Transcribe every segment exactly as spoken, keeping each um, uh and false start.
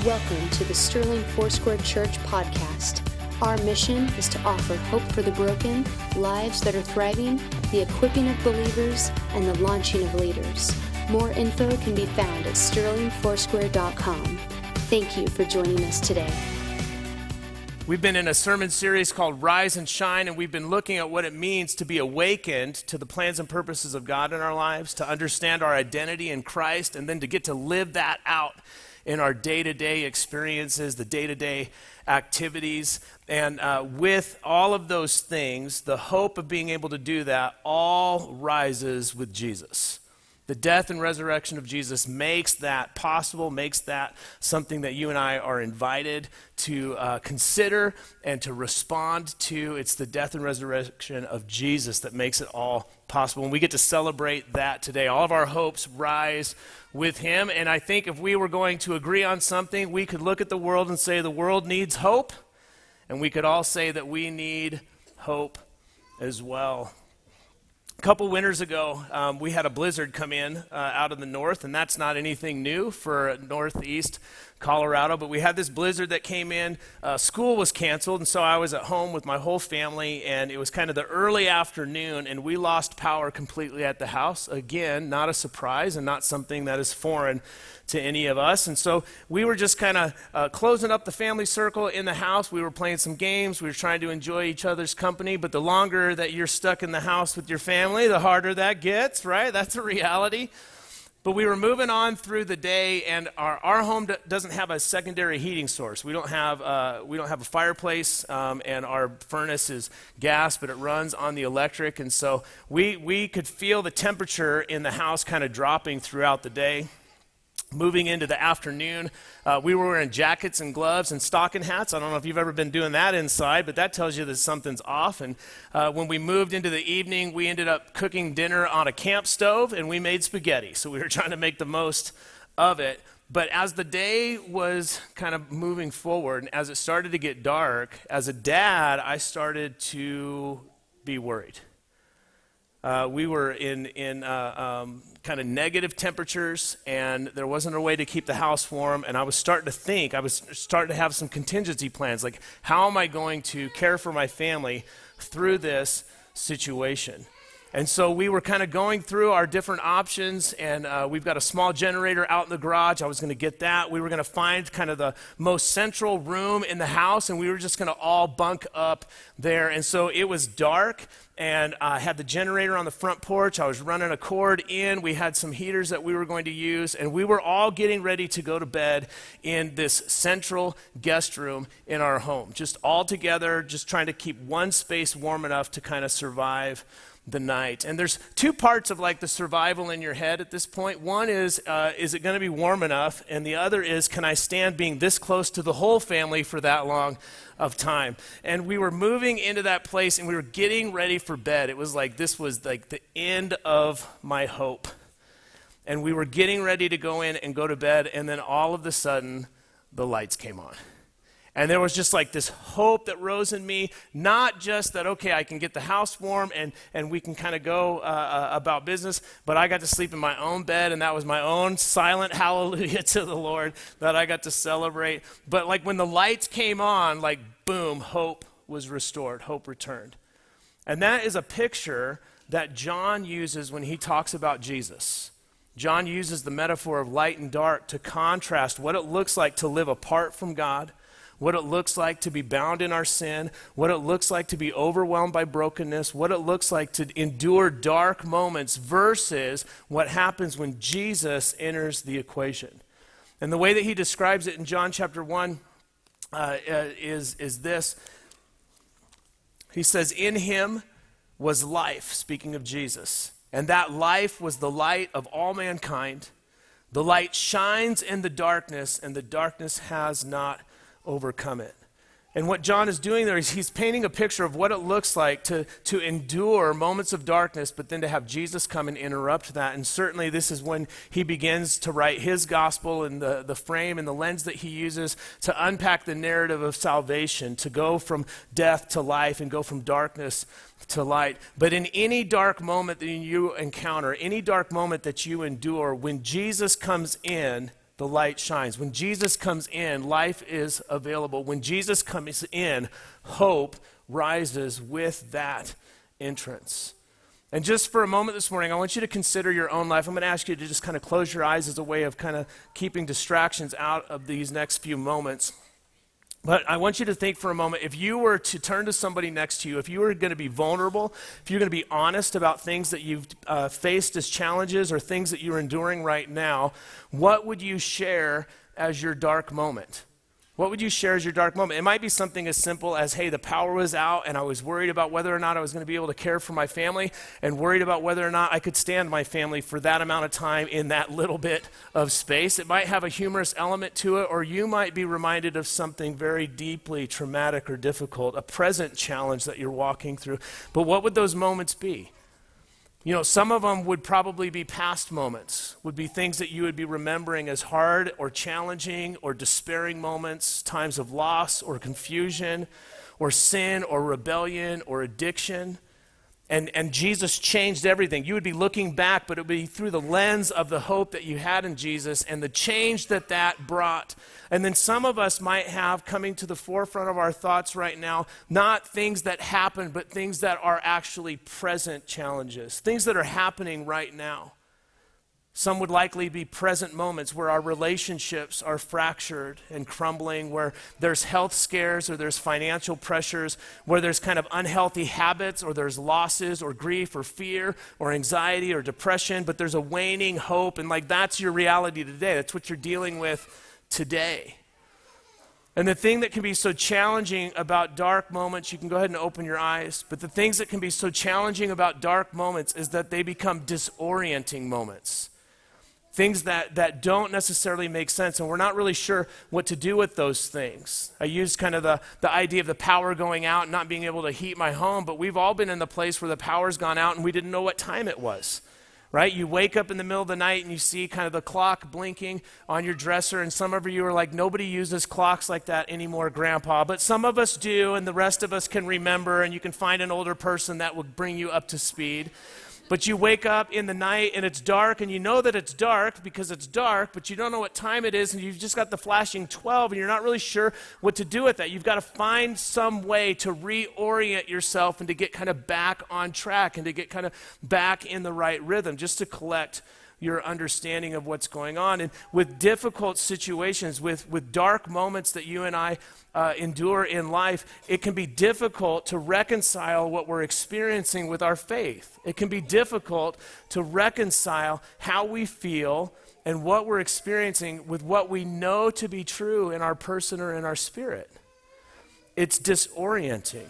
Welcome to the Sterling Foursquare Church podcast. Our mission is to offer hope for the broken, lives that are thriving, the equipping of believers, and the launching of leaders. More info can be found at sterling foursquare dot com. Thank you for joining us today. We've been in a sermon series called Rise and Shine, and we've been looking at what it means to be awakened to the plans and purposes of God in our lives, to understand our identity in Christ, and then to get to live that out in our day-to-day experiences, the day-to-day activities. And uh, with all of those things, the hope of being able to do that all rises with Jesus. The death and resurrection of Jesus makes that possible, makes that something that you and I are invited to uh, consider and to respond to. It's the death and resurrection of Jesus that makes it all possible. And we get to celebrate that today. All of our hopes rise with him. And I think if we were going to agree on something, we could look at the world and say the world needs hope. And we could all say that we need hope as well. A couple winters ago, um, we had a blizzard come in uh, out of the north, and that's not anything new for northeast Colorado, but we had this blizzard that came in. Uh, school was canceled, and so I was at home with my whole family, and it was kind of the early afternoon, and we lost power completely at the house. Again, not a surprise and not something that is foreign to any of us. And so we were just kind of uh, closing up the family circle in the house. We were playing some games. We were trying to enjoy each other's company. But the longer that you're stuck in the house with your family, the harder that gets, right? That's a reality. But we were moving on through the day, and our, our home d- doesn't have a secondary heating source. We don't have uh, we don't have a fireplace, um, and our furnace is gas, but it runs on the electric. And so we we could feel the temperature in the house kind of dropping throughout the day. Moving into the afternoon, uh, we were wearing jackets and gloves and stocking hats. I don't know if you've ever been doing that inside, but that tells you that something's off. And uh, when we moved into the evening, we ended up cooking dinner on a camp stove, and we made spaghetti. So we were trying to make the most of it. But as the day was kind of moving forward, and as it started to get dark, as a dad, I started to be worried. Uh, we were in, in uh, um, kind of negative temperatures, and there wasn't a way to keep the house warm, and I was starting to think, I was starting to have some contingency plans, like how am I going to care for my family through this situation? And so we were kind of going through our different options, and uh, we've got a small generator out in the garage. I was going to get that. We were going to find kind of the most central room in the house, and we were just going to all bunk up there. And so it was dark, and I uh, had the generator on the front porch. I was running a cord in. We had some heaters that we were going to use, and we were all getting ready to go to bed in this central guest room in our home, just all together, just trying to keep one space warm enough to kind of survive the night. And there's two parts of like the survival in your head at this point. One is, uh, is it going to be warm enough? And the other is, can I stand being this close to the whole family for that long of time? And we were moving into that place, and we were getting ready for bed. It was like, this was like the end of my hope. And we were getting ready to go in and go to bed, and then all of a sudden, the lights came on. And there was just like this hope that rose in me, not just that, okay, I can get the house warm and, and we can kind of go uh, about business, but I got to sleep in my own bed, and that was my own silent hallelujah to the Lord that I got to celebrate. But like when the lights came on, like boom, hope was restored, hope returned. And that is a picture that John uses when he talks about Jesus. John uses the metaphor of light and dark to contrast what it looks like to live apart from God, what it looks like to be bound in our sin, what it looks like to be overwhelmed by brokenness, what it looks like to endure dark moments versus what happens when Jesus enters the equation. And the way that he describes it in John chapter one uh, uh, is, is this. He says, in him was life, speaking of Jesus, and that life was the light of all mankind. The light shines in the darkness, and the darkness has not overcome it. And what John is doing there is he's painting a picture of what it looks like to, to endure moments of darkness, but then to have Jesus come and interrupt that. And certainly this is when he begins to write his gospel and the, the frame and the lens that he uses to unpack the narrative of salvation, to go from death to life and go from darkness to light. But in any dark moment that you encounter, any dark moment that you endure, when Jesus comes in, the light shines. When Jesus comes in, life is available. When Jesus comes in, hope rises with that entrance. And just for a moment this morning, I want you to consider your own life. I'm going to ask you to just kind of close your eyes as a way of kind of keeping distractions out of these next few moments. But I want you to think for a moment, if you were to turn to somebody next to you, if you were going to be vulnerable, if you're going to be honest about things that you've uh, faced as challenges or things that you're enduring right now, what would you share as your dark moment? What would you share as your dark moment? It might be something as simple as, hey, the power was out and I was worried about whether or not I was going to be able to care for my family and worried about whether or not I could stand my family for that amount of time in that little bit of space. It might have a humorous element to it, or you might be reminded of something very deeply traumatic or difficult, a present challenge that you're walking through. But what would those moments be? You know, some of them would probably be past moments, would be things that you would be remembering as hard or challenging or despairing moments, times of loss or confusion or sin or rebellion or addiction. And, and Jesus changed everything. You would be looking back, but it would be through the lens of the hope that you had in Jesus and the change that that brought. And then some of us might have coming to the forefront of our thoughts right now, not things that happened, but things that are actually present challenges, things that are happening right now. Some would likely be present moments where our relationships are fractured and crumbling, where there's health scares or there's financial pressures, where there's kind of unhealthy habits or there's losses or grief or fear or anxiety or depression, but there's a waning hope, and like that's your reality today. That's what you're dealing with today. And the thing that can be so challenging about dark moments, you can go ahead and open your eyes, but the things that can be so challenging about dark moments is that they become disorienting moments. Things that, that don't necessarily make sense, and we're not really sure what to do with those things. I used kind of the, the idea of the power going out and not being able to heat my home, but we've all been in the place where the power's gone out and we didn't know what time it was, right? You wake up in the middle of the night and you see kind of the clock blinking on your dresser, and some of you are like, nobody uses clocks like that anymore, Grandpa, but some of us do, and the rest of us can remember, and you can find an older person that will bring you up to speed. But you wake up in the night and it's dark, and you know that it's dark because it's dark, but you don't know what time it is, and you've just got the flashing twelve, and you're not really sure what to do with that. You've got to find some way to reorient yourself and to get kind of back on track and to get kind of back in the right rhythm, just to collect your understanding of what's going on. And with difficult situations, with, with dark moments that you and I uh, endure in life, it can be difficult to reconcile what we're experiencing with our faith. It can be difficult to reconcile how we feel and what we're experiencing with what we know to be true in our person or in our spirit. It's disorienting.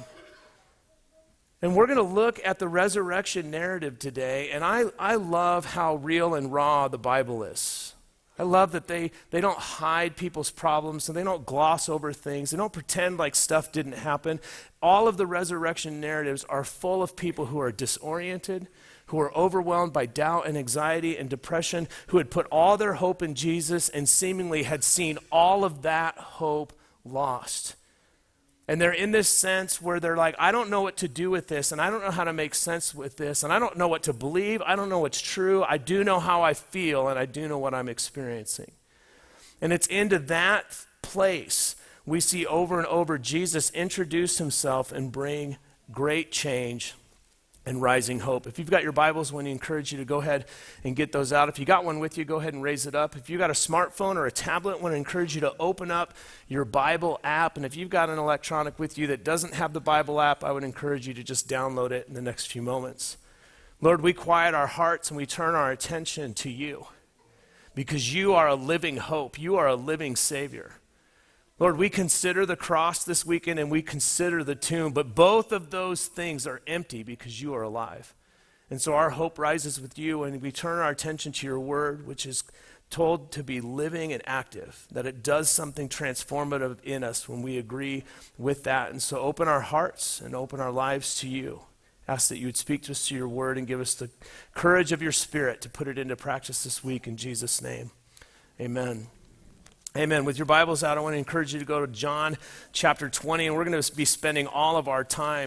And we're going to look at the resurrection narrative today, and I, I love how real and raw the Bible is. I love that they, they don't hide people's problems, and they don't gloss over things. They don't pretend like stuff didn't happen. All of the resurrection narratives are full of people who are disoriented, who are overwhelmed by doubt and anxiety and depression, who had put all their hope in Jesus and seemingly had seen all of that hope lost. And they're in this sense where they're like, I don't know what to do with this, and I don't know how to make sense with this, and I don't know what to believe. I don't know what's true. I do know how I feel, and I do know what I'm experiencing. And it's into that place we see over and over Jesus introduce himself and bring great change and rising hope. If you've got your Bibles, I want to encourage you to go ahead and get those out. If you got one with you, go ahead and raise it up. If you've got a smartphone or a tablet, I want to encourage you to open up your Bible app. And if you've got an electronic with you that doesn't have the Bible app, I would encourage you to just download it in the next few moments. Lord, we quiet our hearts and we turn our attention to you because you are a living hope. You are a living Savior. Lord, we consider the cross this weekend and we consider the tomb, but both of those things are empty because you are alive. And so our hope rises with you, and we turn our attention to your word, which is told to be living and active, that it does something transformative in us when we agree with that. And so open our hearts and open our lives to you. Ask that you would speak to us through your word and give us the courage of your spirit to put it into practice this week in Jesus' name. Amen. Amen. With your Bibles out, I want to encourage you to go to John chapter twenty, and we're going to be spending all of our time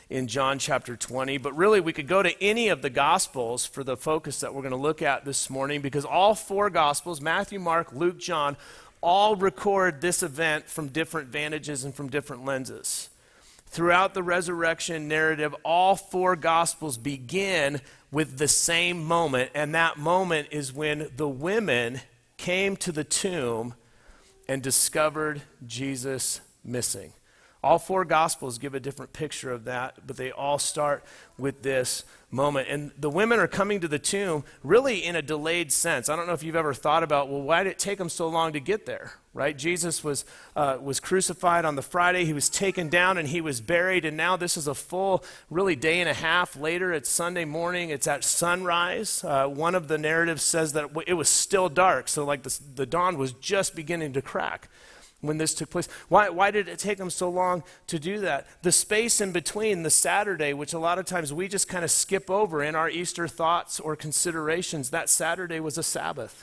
in John chapter twenty. But really, we could go to any of the Gospels for the focus that we're going to look at this morning, because all four Gospels, Matthew, Mark, Luke, John, all record this event from different vantages and from different lenses. Throughout the resurrection narrative, all four Gospels begin with the same moment, and that moment is when the women came to the tomb and discovered Jesus missing. All four Gospels give a different picture of that, but they all start with this moment. And the women are coming to the tomb really in a delayed sense. I don't know if you've ever thought about, well, why did it take them so long to get there, right? Jesus was uh, was crucified on the Friday. He was taken down and he was buried. And now this is a full, really day and a half later. It's Sunday morning. It's at sunrise. Uh, one of the narratives says that it was still dark. So like the, the dawn was just beginning to crack when this took place. Why, why did it take them so long to do that? The space in between the Saturday, which a lot of times we just kind of skip over in our Easter thoughts or considerations, that Saturday was a Sabbath.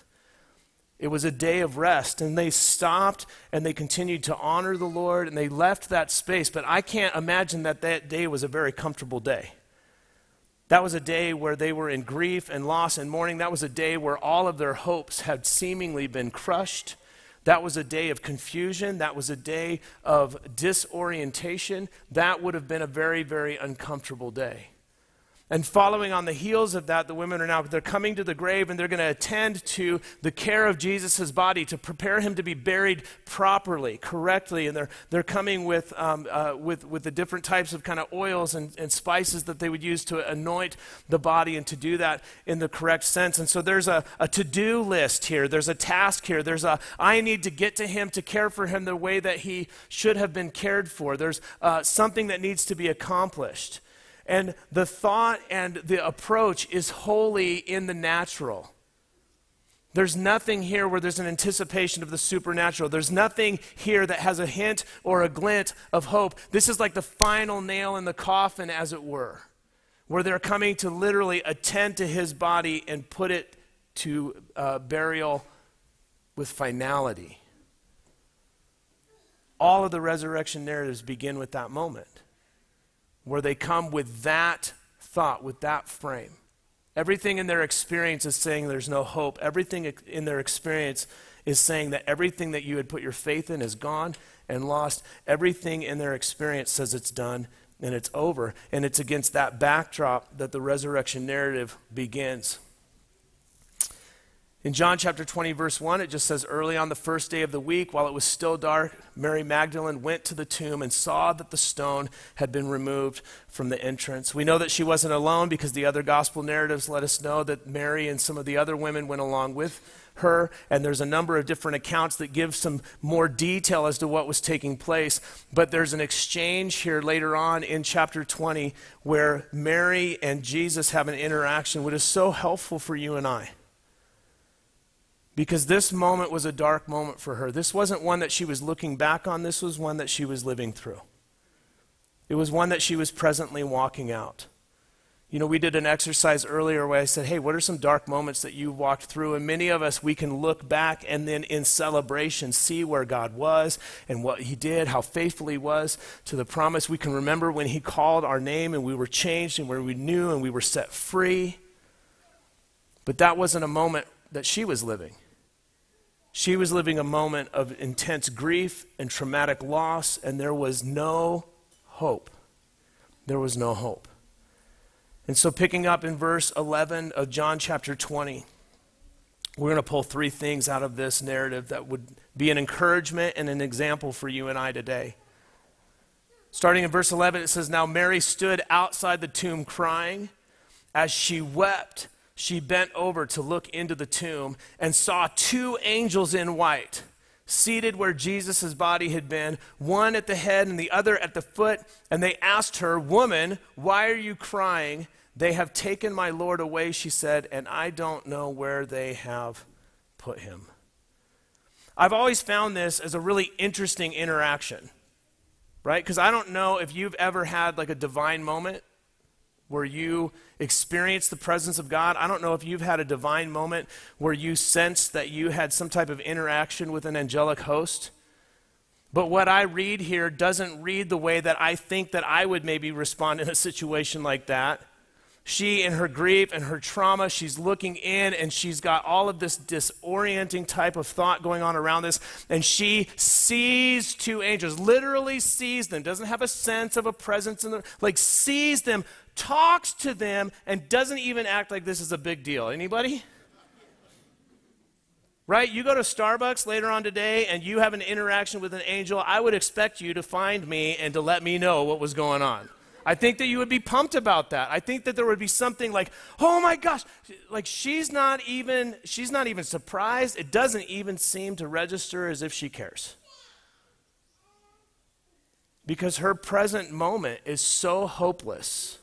It was a day of rest, and they stopped and they continued to honor the Lord, and they left that space. But I can't imagine that that day was a very comfortable day. That was a day where they were in grief and loss and mourning. That was a day where all of their hopes had seemingly been crushed. That was a day of confusion. That was a day of disorientation. That would have been a very, very uncomfortable day. And following on the heels of that, the women are now, they're coming to the grave and they're going to attend to the care of Jesus' body to prepare him to be buried properly, correctly. And they're they're coming with um, uh, with with the different types of kind of oils and, and spices that they would use to anoint the body and to do that in the correct sense. And so there's a, a to-do list here. There's a task here. There's a, I need to get to him to care for him the way that he should have been cared for. There's uh, something that needs to be accomplished. And the thought and the approach is wholly in the natural. There's nothing here where there's an anticipation of the supernatural. There's nothing here that has a hint or a glint of hope. This is like the final nail in the coffin, as it were, where they're coming to literally attend to his body and put it to uh, burial with finality. All of the resurrection narratives begin with that moment, where they come with that thought, with that frame. Everything in their experience is saying there's no hope. Everything in their experience is saying that everything that you had put your faith in is gone and lost. Everything in their experience says it's done and it's over. And it's against that backdrop that the resurrection narrative begins. In John chapter twenty, verse one, it just says, early on the first day of the week, while it was still dark, Mary Magdalene went to the tomb and saw that the stone had been removed from the entrance. We know that she wasn't alone because the other gospel narratives let us know that Mary and some of the other women went along with her, and there's a number of different accounts that give some more detail as to what was taking place. But there's an exchange here later on in chapter twenty where Mary and Jesus have an interaction, which is so helpful for you and I. Because this moment was a dark moment for her. This wasn't one that she was looking back on. This was one that she was living through. It was one that she was presently walking out. You know, we did an exercise earlier where I said, hey, what are some dark moments that you walked through? And many of us, we can look back and then in celebration see where God was and what he did, how faithful he was to the promise. We can remember when he called our name and we were changed and where we knew and we were set free. But that wasn't a moment that she was living. She was living a moment of intense grief and traumatic loss, and there was no hope. There was no hope. And so picking up in verse eleven of John chapter twenty, we're going to pull three things out of this narrative that would be an encouragement and an example for you and I today. Starting in verse eleven, it says, now Mary stood outside the tomb crying. As she wept, she bent over to look into the tomb and saw two angels in white seated where Jesus' body had been, one at the head and the other at the foot. And they asked her, woman, why are you crying? They have taken my Lord away, she said, and I don't know where they have put him. I've always found this as a really interesting interaction, right? Because I don't know if you've ever had like a divine moment where you experience the presence of God. I don't know if you've had a divine moment where you sensed that you had some type of interaction with an angelic host. But what I read here doesn't read the way that I think that I would maybe respond in a situation like that. She, in her grief and her trauma, she's looking in and she's got all of this disorienting type of thought going on around this. And she sees two angels, literally sees them, doesn't have a sense of a presence in the, like sees them, talks to them, and doesn't even act like this is a big deal. Anybody? Right? You go to Starbucks later on today and you have an interaction with an angel, I would expect you to find me and to let me know what was going on. I think that you would be pumped about that. I think that there would be something like, oh my gosh, like she's not even, she's not even surprised. It doesn't even seem to register as if she cares. Because her present moment is so hopeless.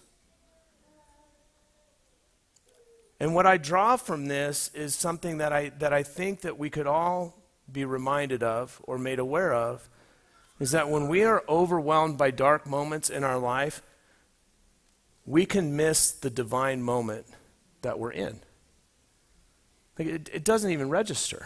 And what I draw from this is something that I, that I think that we could all be reminded of or made aware of, is that when we are overwhelmed by dark moments in our life, we can miss the divine moment that we're in. Like it, it doesn't even register.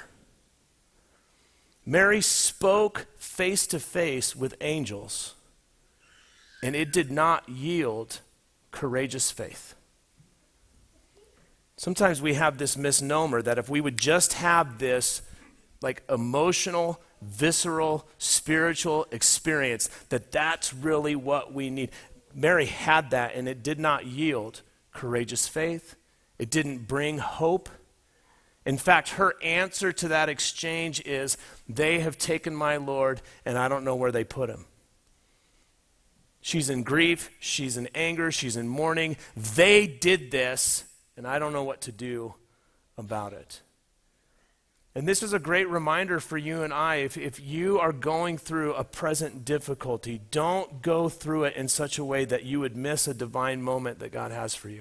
Mary spoke face to face with angels, and it did not yield courageous faith. Sometimes we have this misnomer that if we would just have this like emotional, visceral, spiritual experience, that that's really what we need. Mary had that, and it did not yield courageous faith. It didn't bring hope. In fact, her answer to that exchange is, they have taken my Lord, and I don't know where they put him. She's in grief. She's in anger. She's in mourning. They did this, and I don't know what to do about it. And this is a great reminder for you and I. If, if you are going through a present difficulty, don't go through it in such a way that you would miss a divine moment that God has for you.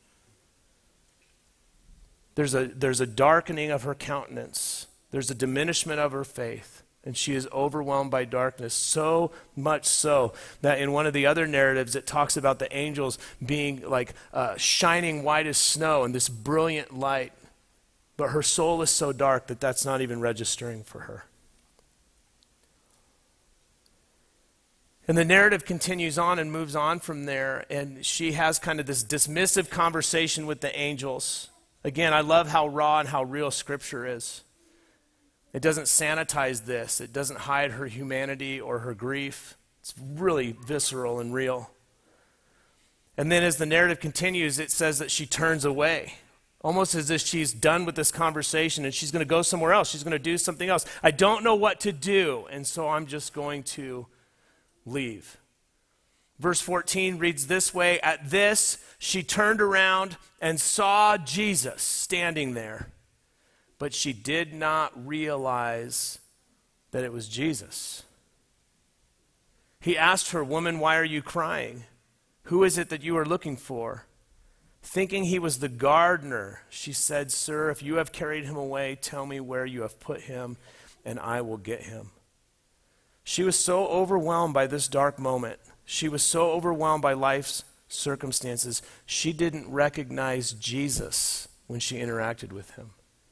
There's a, there's a darkening of her countenance. There's a diminishment of her faith. And she is overwhelmed by darkness, so much so that in one of the other narratives it talks about the angels being like uh, shining white as snow and this brilliant light. But her soul is so dark that that's not even registering for her. And the narrative continues on and moves on from there, and she has kind of this dismissive conversation with the angels. Again, I love how raw and how real Scripture is. It doesn't sanitize this. It doesn't hide her humanity or her grief. It's really visceral and real. And then as the narrative continues, it says that she turns away. Almost as if she's done with this conversation and she's going to go somewhere else. She's going to do something else. I don't know what to do, and so I'm just going to leave. Verse fourteen reads this way, at this she turned around and saw Jesus standing there, but she did not realize that it was Jesus. He asked her, woman, why are you crying? Who is it that you are looking for? Thinking he was the gardener, she said, sir, if you have carried him away, tell me where you have put him, and I will get him. She was so overwhelmed by this dark moment. She was so overwhelmed by life's circumstances. She didn't recognize Jesus when she interacted with him.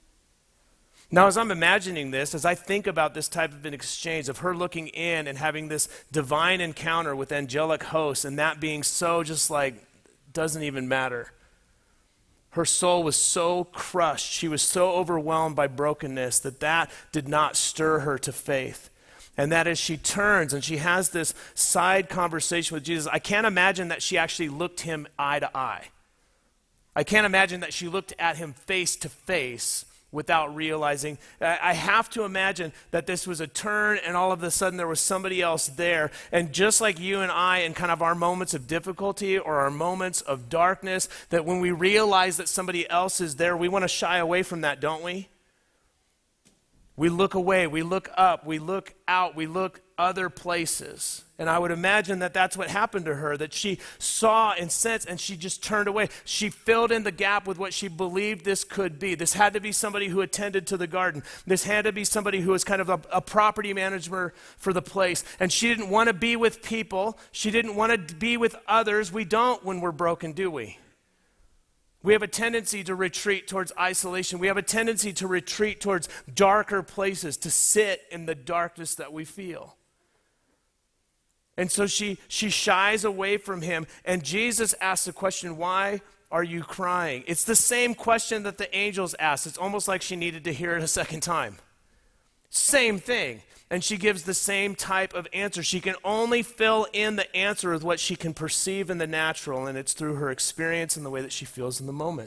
Now, as I'm imagining this, as I think about this type of an exchange of her looking in and having this divine encounter with angelic hosts, and that being so just like, doesn't even matter. Her soul was so crushed, she was so overwhelmed by brokenness that that did not stir her to faith. And that as she turns and she has this side conversation with Jesus, I can't imagine that she actually looked him eye to eye. I can't imagine that she looked at him face to face without realizing. I have to imagine that this was a turn and all of a sudden there was somebody else there. And just like you and I in kind of our moments of difficulty or our moments of darkness, that when we realize that somebody else is there, we want to shy away from that, don't we? We look away, we look up, we look out, we look other places. And I would imagine that that's what happened to her, that she saw and sensed and she just turned away. She filled in the gap with what she believed this could be. This had to be somebody who attended to the garden. This had to be somebody who was kind of a, a property manager for the place. And she didn't want to be with people. She didn't want to be with others. We don't when we're broken, do we? We have a tendency to retreat towards isolation. We have a tendency to retreat towards darker places, to sit in the darkness that we feel. And so she, she shies away from him, and Jesus asks the question, why are you crying? It's the same question that the angels asked. It's almost like she needed to hear it a second time. Same thing. And she gives the same type of answer. She can only fill in the answer with what she can perceive in the natural, and it's through her experience and the way that she feels in the moment.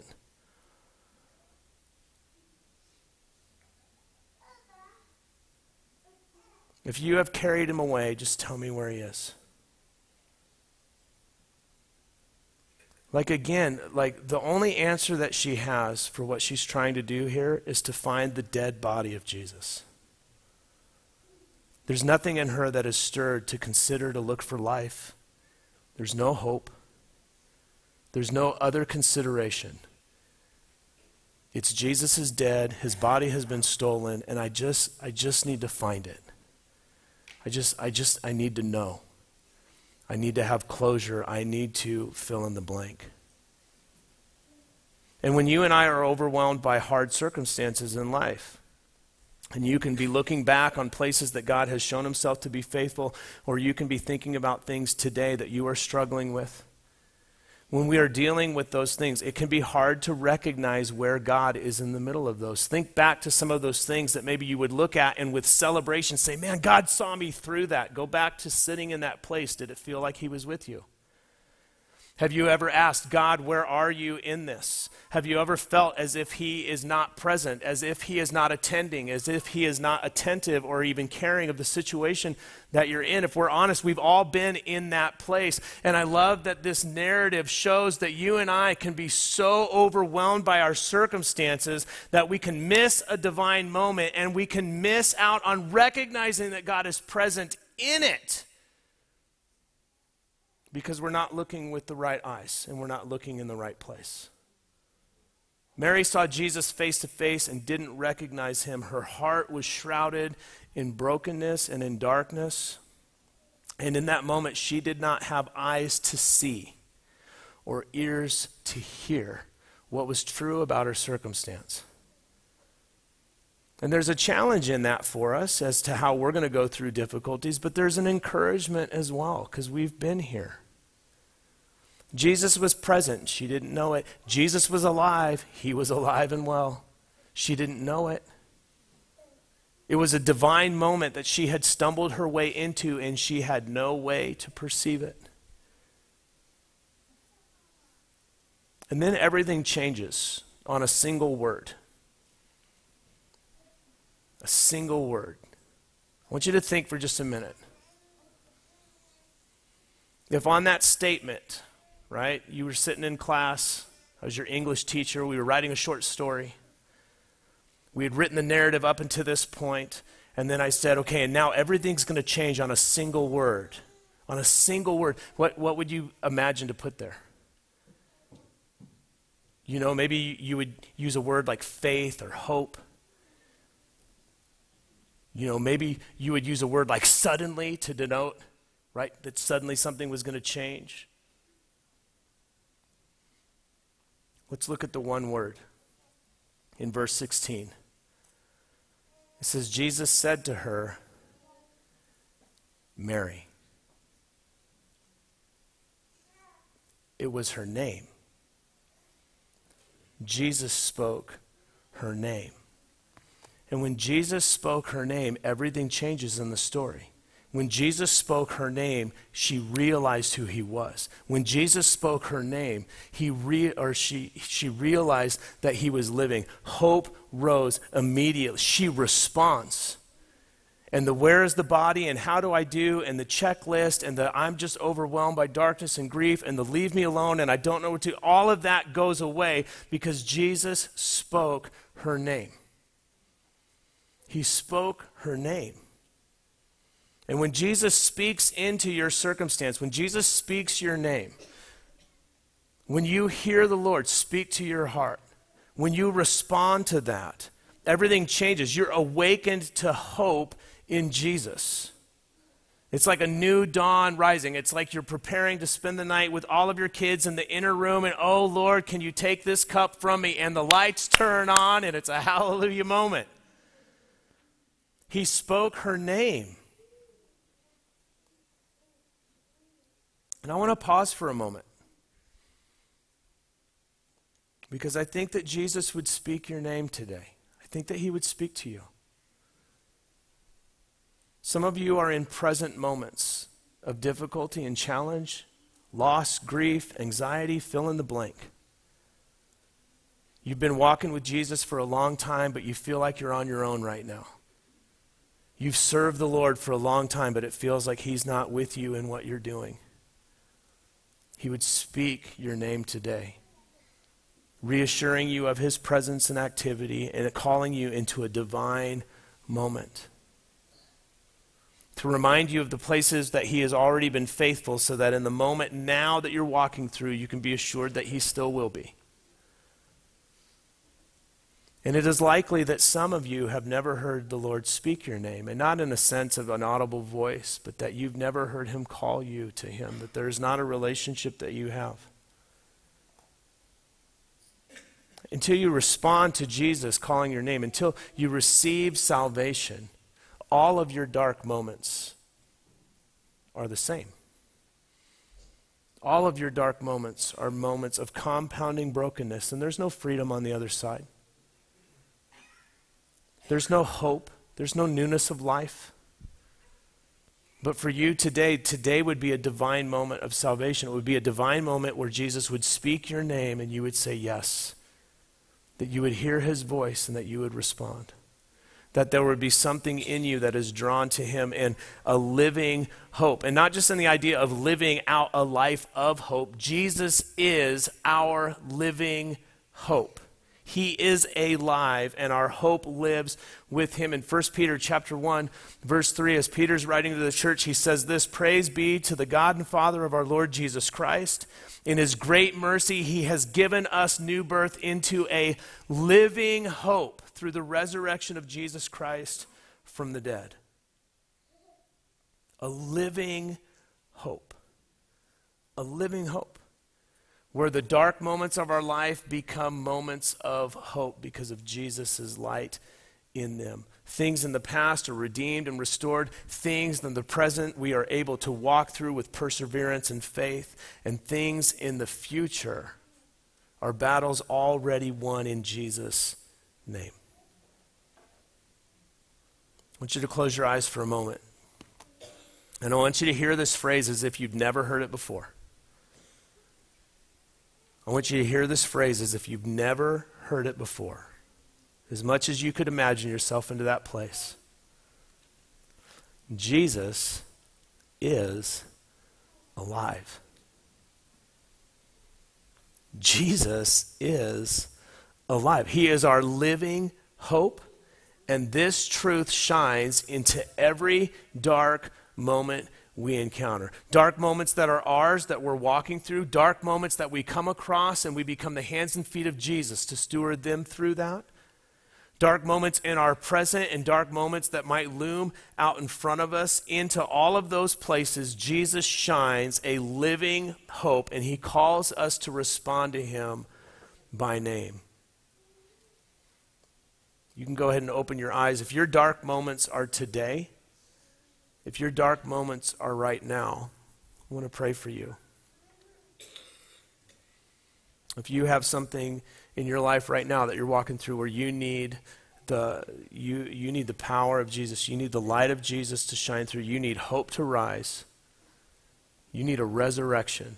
If you have carried him away, just tell me where he is. Like again, like the only answer that she has for what she's trying to do here is to find the dead body of Jesus. There's nothing in her that is stirred to consider to look for life. There's no hope. There's no other consideration. It's Jesus is dead, his body has been stolen, and I just I just need to find it. I just, I just, I need to know. I need to have closure. I need to fill in the blank. And when you and I are overwhelmed by hard circumstances in life, and you can be looking back on places that God has shown himself to be faithful, or you can be thinking about things today that you are struggling with. When we are dealing with those things, it can be hard to recognize where God is in the middle of those. Think back to some of those things that maybe you would look at and with celebration say, man, God saw me through that. Go back to sitting in that place. Did it feel like he was with you? Have you ever asked, God, where are you in this? Have you ever felt as if he is not present, as if he is not attending, as if he is not attentive or even caring of the situation that you're in? If we're honest, we've all been in that place. And I love that this narrative shows that you and I can be so overwhelmed by our circumstances that we can miss a divine moment and we can miss out on recognizing that God is present in it. Because we're not looking with the right eyes and we're not looking in the right place. Mary saw Jesus face to face and didn't recognize him. Her heart was shrouded in brokenness and in darkness. And in that moment, she did not have eyes to see or ears to hear what was true about her circumstance. And there's a challenge in that for us as to how we're going to go through difficulties, but there's an encouragement as well because we've been here. Jesus was present. She didn't know it. Jesus was alive. He was alive and well. She didn't know it. It was a divine moment that she had stumbled her way into, and she had no way to perceive it. And then everything changes on a single word. A single word. I want you to think for just a minute. If on that statement, right, you were sitting in class, I was your English teacher, we were writing a short story. We had written the narrative up until this point, and then I said, okay, and now everything's going to change on a single word. On a single word. What, what would you imagine to put there? You know, maybe you would use a word like faith or hope. You know, maybe you would use a word like suddenly to denote, right, that suddenly something was going to change. Let's look at the one word in verse sixteen. It says, Jesus said to her, Mary. It was her name. Jesus spoke her name. And when Jesus spoke her name, everything changes in the story. When Jesus spoke her name, she realized who he was. When Jesus spoke her name, he re- or she, she realized that he was living. Hope rose immediately. She responds. And the where is the body and how do I do and the checklist and the I'm just overwhelmed by darkness and grief and the leave me alone and I don't know what to do, all of that goes away because Jesus spoke her name. He spoke her name. And when Jesus speaks into your circumstance, when Jesus speaks your name, when you hear the Lord speak to your heart, when you respond to that, everything changes. You're awakened to hope in Jesus. It's like a new dawn rising. It's like you're preparing to spend the night with all of your kids in the inner room and, oh, Lord, can you take this cup from me? And the lights turn on and it's a hallelujah moment. He spoke her name. And I want to pause for a moment, because I think that Jesus would speak your name today. I think that he would speak to you. Some of you are in present moments of difficulty and challenge, loss, grief, anxiety, fill in the blank. You've been walking with Jesus for a long time, but you feel like you're on your own right now. You've served the Lord for a long time, but it feels like he's not with you in what you're doing. He would speak your name today, reassuring you of his presence and activity and calling you into a divine moment. To remind you of the places that he has already been faithful, so that in the moment now that you're walking through, you can be assured that he still will be. And it is likely that some of you have never heard the Lord speak your name, and not in a sense of an audible voice, but that you've never heard him call you to him, that there is not a relationship that you have. Until you respond to Jesus calling your name, until you receive salvation, all of your dark moments are the same. All of your dark moments are moments of compounding brokenness, and there's no freedom on the other side. There's no hope. There's no newness of life. But for you today, today would be a divine moment of salvation. It would be a divine moment where Jesus would speak your name and you would say yes. That you would hear his voice and that you would respond. That there would be something in you that is drawn to him and a living hope. And not just in the idea of living out a life of hope. Jesus is our living hope. He is alive, and our hope lives with him. In First Peter chapter one, verse three, as Peter's writing to the church, he says this: "Praise be to the God and Father of our Lord Jesus Christ. In his great mercy, he has given us new birth into a living hope through the resurrection of Jesus Christ from the dead." A living hope. A living hope. Where the dark moments of our life become moments of hope because of Jesus' light in them. Things in the past are redeemed and restored. Things in the present we are able to walk through with perseverance and faith. And things in the future are battles already won in Jesus' name. I want you to close your eyes for a moment. And I want you to hear this phrase as if you've never heard it before. I want you to hear this phrase as if you've never heard it before. As much as you could imagine yourself into that place. Jesus is alive. Jesus is alive. He is our living hope, and this truth shines into every dark moment we encounter. Dark moments that are ours, that we're walking through, dark moments that we come across, and we become the hands and feet of Jesus to steward them through that. Dark moments in our present and dark moments that might loom out in front of us. Into all of those places, Jesus shines a living hope, and he calls us to respond to him by name. You can go ahead and open your eyes. If your dark moments are today, if your dark moments are right now, I want to pray for you. If you have something in your life right now that you're walking through where you need the you you need the power of Jesus, you need the light of Jesus to shine through, you need hope to rise, you need a resurrection,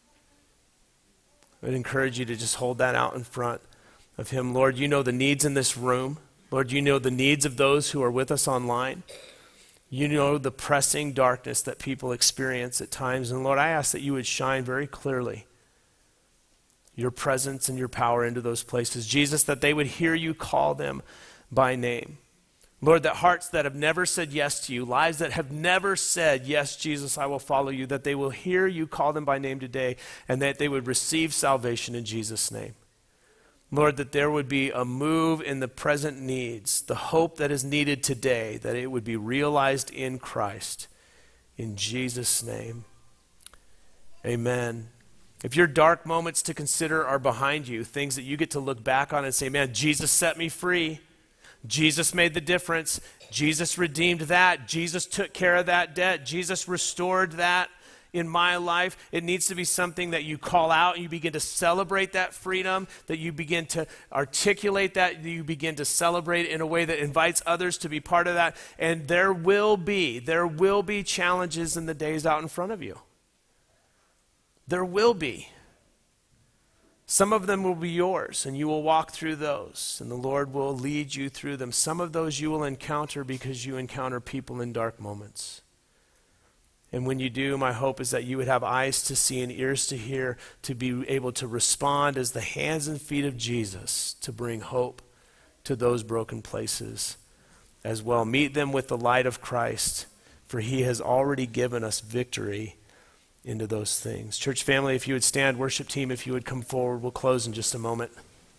I'd encourage you to just hold that out in front of him. Lord, you know the needs in this room. Lord, you know the needs of those who are with us online. You know the pressing darkness that people experience at times. And Lord, I ask that you would shine very clearly your presence and your power into those places. Jesus, that they would hear you call them by name. Lord, that hearts that have never said yes to you, lives that have never said, yes, Jesus, I will follow you, that they will hear you call them by name today, and that they would receive salvation in Jesus' name. Lord, that there would be a move in the present needs, the hope that is needed today, that it would be realized in Christ. In Jesus' name, amen. If your dark moments to consider are behind you, things that you get to look back on and say, man, Jesus set me free. Jesus made the difference. Jesus redeemed that. Jesus took care of that debt. Jesus restored that. in my life. It needs to be something that you call out and you begin to celebrate that freedom, that you begin to articulate that, that you begin to celebrate in a way that invites others to be part of that. And there will be, there will be challenges in the days out in front of you. There will be. Some of them will be yours, and you will walk through those, and the Lord will lead you through them. Some of those you will encounter because you encounter people in dark moments. And when you do, my hope is that you would have eyes to see and ears to hear, to be able to respond as the hands and feet of Jesus to bring hope to those broken places as well. Meet them with the light of Christ, for he has already given us victory into those things. Church family, if you would stand, worship team, if you would come forward, we'll close in just a moment.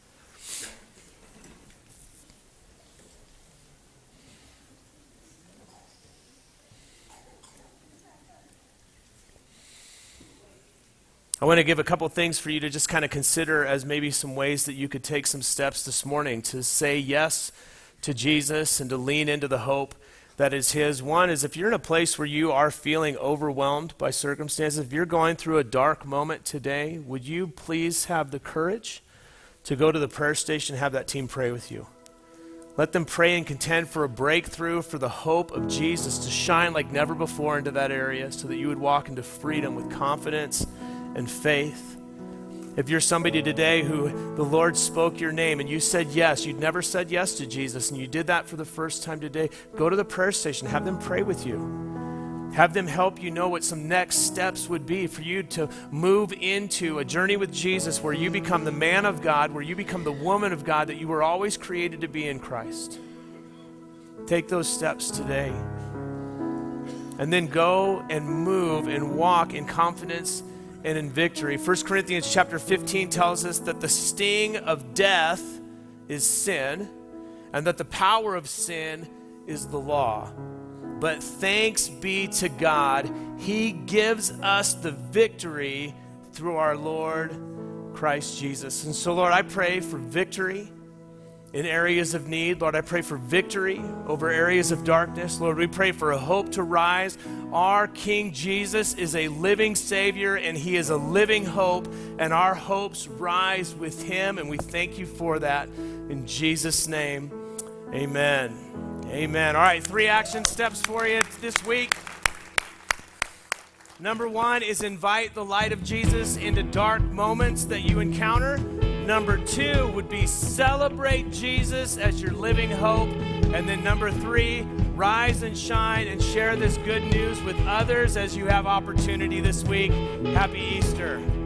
I want to give a couple things for you to just kind of consider as maybe some ways that you could take some steps this morning to say yes to Jesus and to lean into the hope that is his. One is, if you're in a place where you are feeling overwhelmed by circumstances, if you're going through a dark moment today, would you please have the courage to go to the prayer station and have that team pray with you? Let them pray and contend for a breakthrough, for the hope of Jesus to shine like never before into that area, so that you would walk into freedom with confidence and faith. If you're somebody today who the Lord spoke your name and you said yes, you'd never said yes to Jesus, and you did that for the first time today, go to the prayer station, have them pray with you. Have them help you know what some next steps would be for you to move into a journey with Jesus where you become the man of God, where you become the woman of God that you were always created to be in Christ. Take those steps today. And then go and move and walk in confidence and in victory. First Corinthians chapter fifteen tells us that the sting of death is sin, and that the power of sin is the law. But thanks be to God, he gives us the victory through our Lord Christ Jesus. And so, Lord, I pray for victory in areas of need. Lord, I pray for victory over areas of darkness. Lord, we pray for a hope to rise. Our King Jesus is a living Savior, and he is a living hope, and our hopes rise with him, and we thank you for that. In Jesus' name, amen. Amen. All right, three action steps for you this week. Number one is invite the light of Jesus into dark moments that you encounter. Number two would be celebrate Jesus as your living hope. And then number three, rise and shine and share this good news with others as you have opportunity this week. Happy Easter.